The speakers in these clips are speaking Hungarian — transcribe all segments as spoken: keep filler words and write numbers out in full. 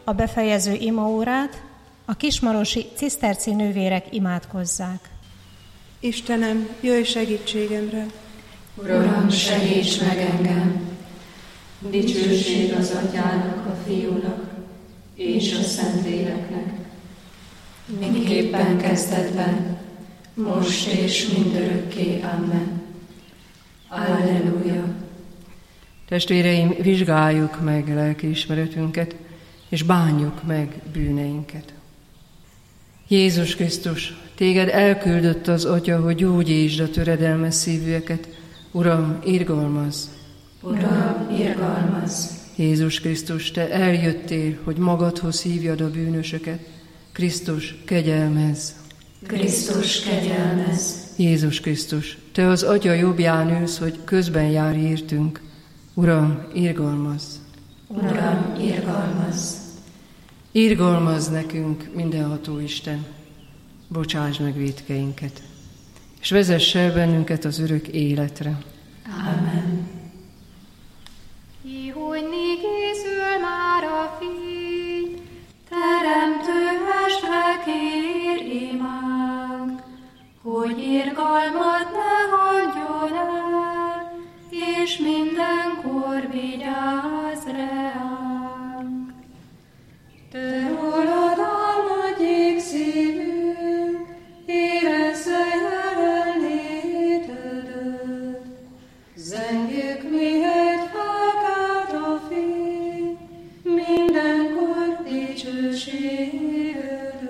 a befejező imaórát a kismarosi ciszterci nővérek imádkozzák. Istenem, jöjj segítségemre! Uram, segíts meg engem! Dicsőség az Atyának, a Fiúnak és a Szentléleknek, miképpen kezdetben, most és mindörökké. Amen. Alleluja! Testvéreim, vizsgáljuk meg lelkiismeretünket, és bánjuk meg bűneinket. Jézus Krisztus, téged elküldött az Atya, hogy gyógyítsd a töredelmes szívűeket. Uram, irgalmazz! Uram, irgalmazz! Jézus Krisztus, te eljöttél, hogy magadhoz hívjad a bűnösöket. Krisztus, kegyelmezz! Krisztus, kegyelmezz! Jézus Krisztus, te az Atya jobbján ülsz, hogy közben jár értünk. Uram, irgalmazz! Uram, irgalmazz! Irgalmazz nekünk, mindenható Isten, bocsáss meg vétkeinket, és vezess el bennünket az örök életre. Amen. Ihojni készül már a fény, teremtő mestre kér imánk, hogy irgalmat ne hagyjon el, és mindenkor vigyázz ránk. Te rólad áll nagy égszívünk, érezze jelenlétedet. Zengjük mihegy felkelt a fény, mindenkor dicsőségedet.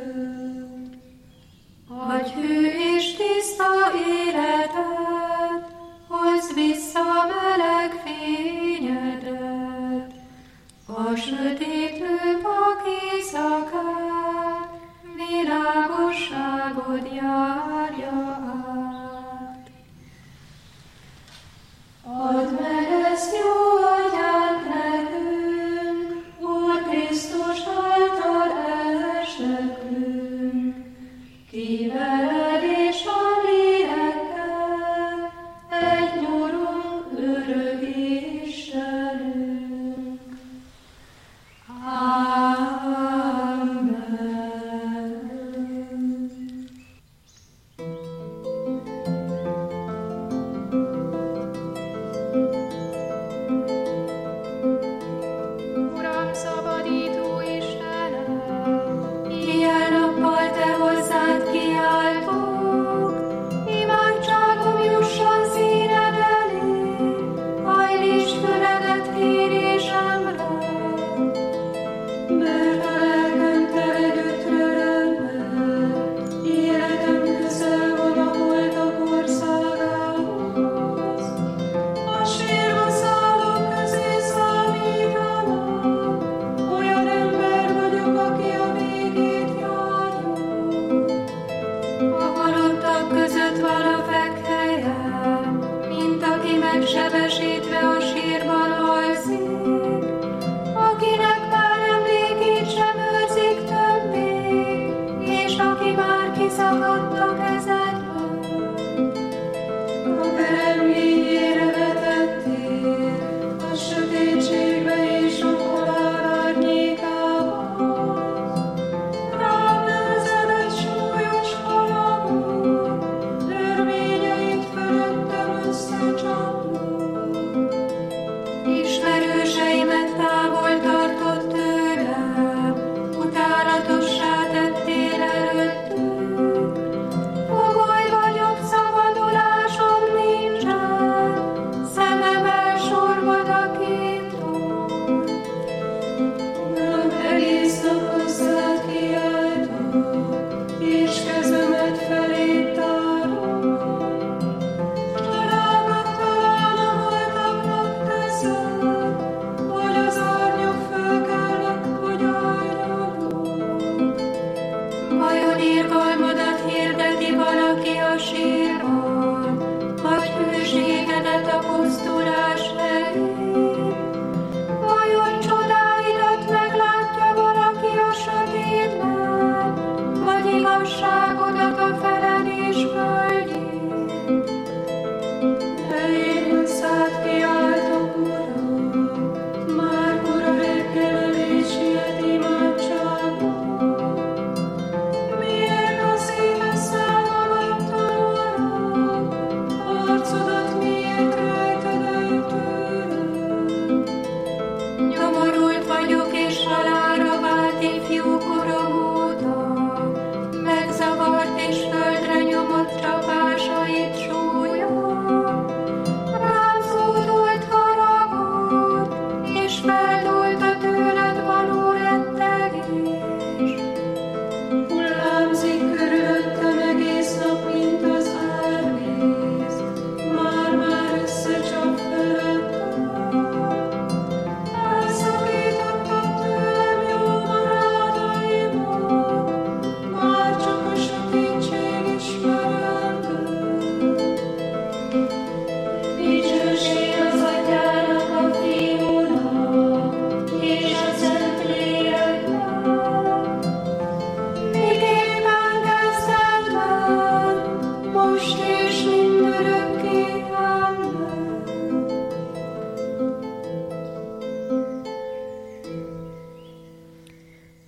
Adj hű és tiszta életet, hozz vissza meleg fényedet, a sötétlő pak éjszakát, világosságod járja át. Add meg ezt, jó Atyánk, nekünk, Úr Krisztus által elesnekünk, ki veled és a lélekkel, egy nyurunk, örök Istenünk. Amen.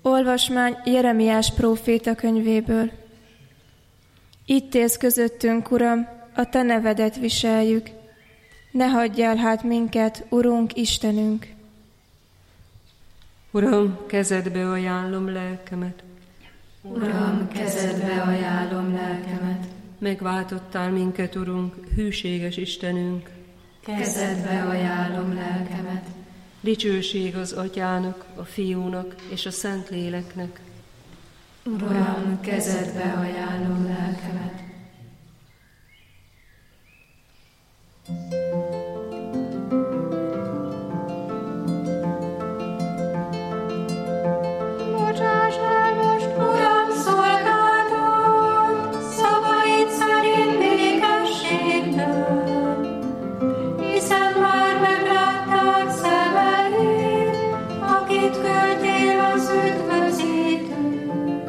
Olvasmány Jeremiás próféta könyvéből. Itt élsz közöttünk, Uram, a Te nevedet viseljük. Ne hagyjál hát minket, Urunk, Istenünk! Uram, kezedbe ajánlom lelkemet. Uram, kezedbe ajánlom lelkemet. Megváltottál minket, Urunk, hűséges Istenünk. Kezedbe ajánlom lelkemet. Dicsőség az Atyának, a Fiúnak és a Szentléleknek. Uram, kezedbe ajánlom lelkemet. Bocsáss el most, Uram, szolgálatot, szavaid szerint békességben, hiszen már meglátták szemeid, akit küldtél az üdvözítőt.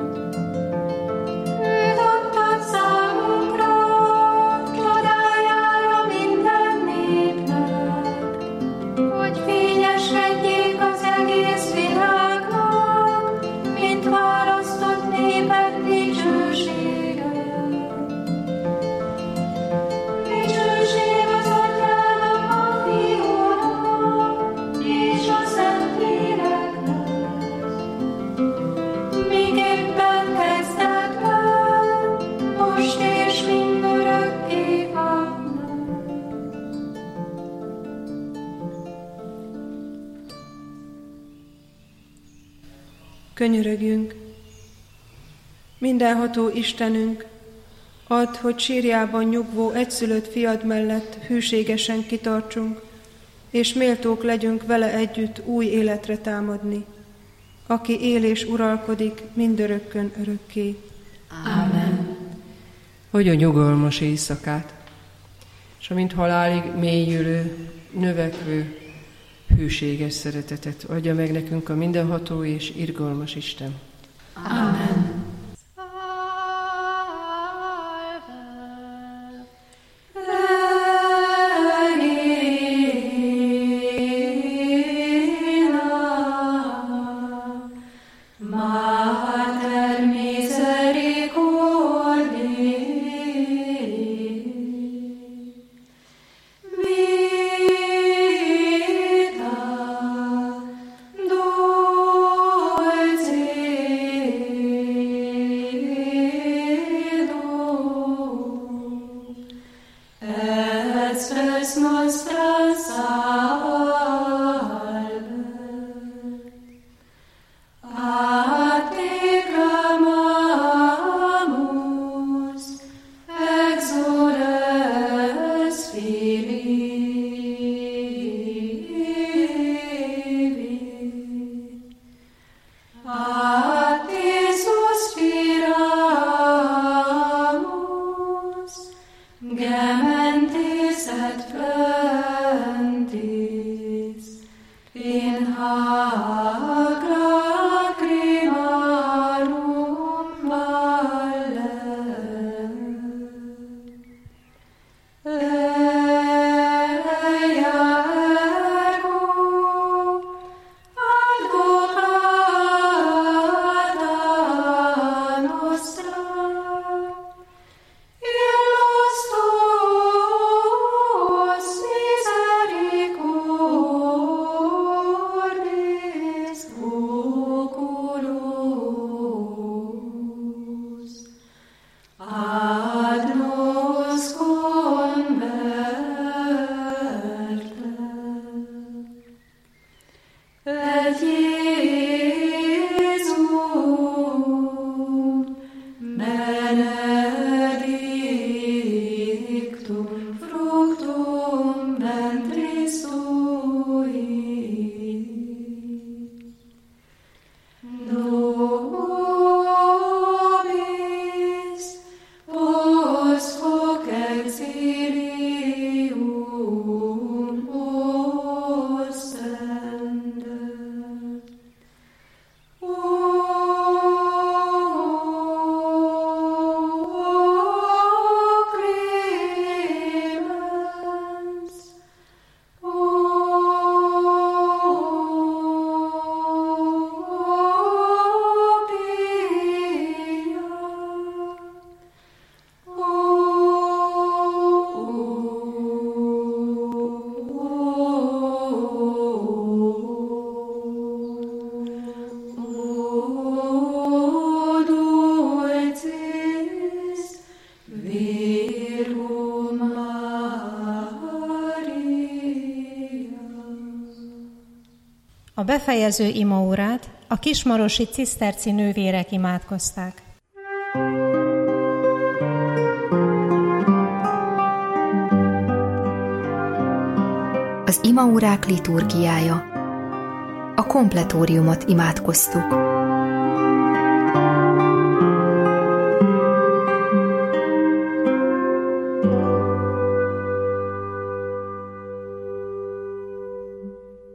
Őt adtad számunkra, csodájára minden népnek, hogy fényesedjék az egész világnak, mint választott néped dicsősége. Dicsőség az Atyának, a Fiúnak és a Szentléleknek, miképpen kezdetben, most és mindörökké. Amen. Könyörögjünk! Mindenható Istenünk, add, hogy sírjában nyugvó egyszülött fiad mellett hűségesen kitartsunk, és méltók legyünk vele együtt új életre támadni, aki él és uralkodik mindörökkön örökké. Amen. Hogy a nyugalmas éjszakát, és amint halálig mélyülő, növekvő, hűséges szeretetet adja meg nekünk a mindenható és irgalmas Isten. Amen. Mater misericordiae, vita dulcis A befejező imaórát a kismarosi ciszterci nővérek imádkozták. Az imaórák liturgiája. A kompletóriumot imádkoztuk.